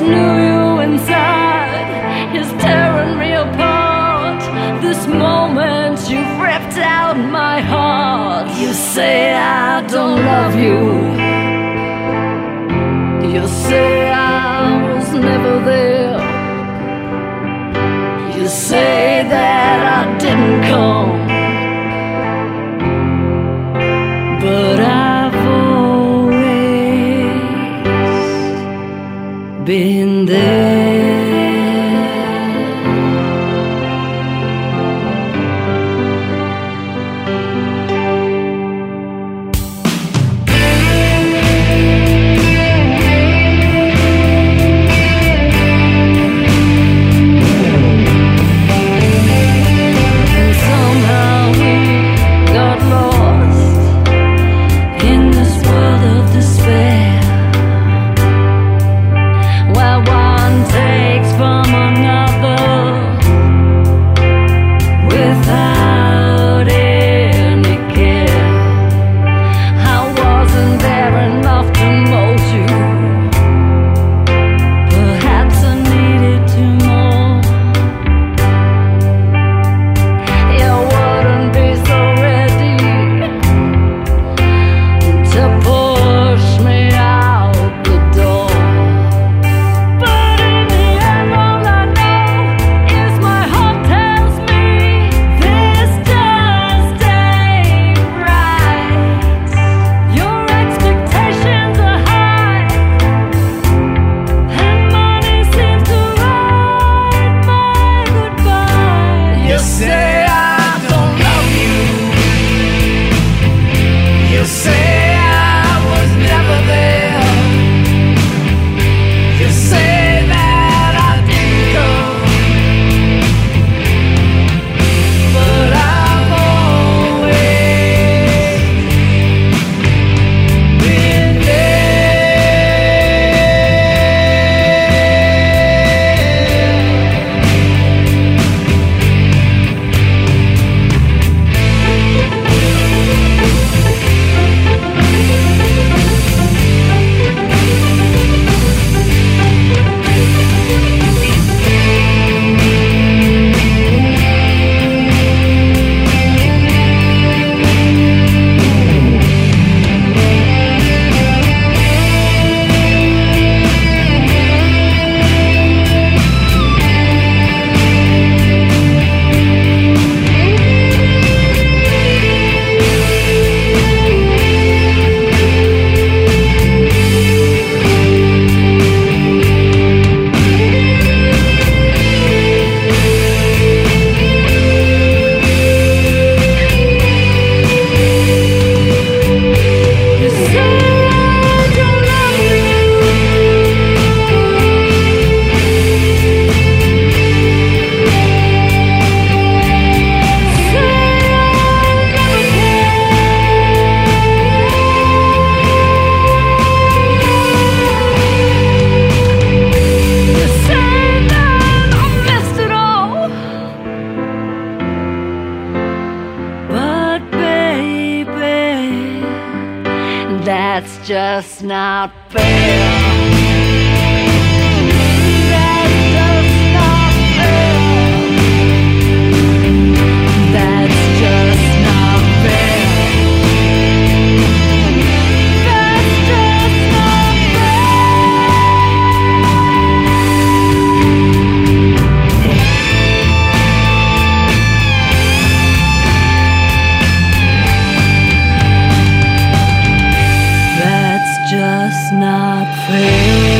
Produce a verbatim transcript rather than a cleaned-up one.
knew you inside is tearing me apart. This moment you've ripped out my heart. You say I don't love you. You say I was never there. You say that I didn't come, but I've always been there. That's just not fair. That's just not fair. That's just not fair. That's just not That's just not fair.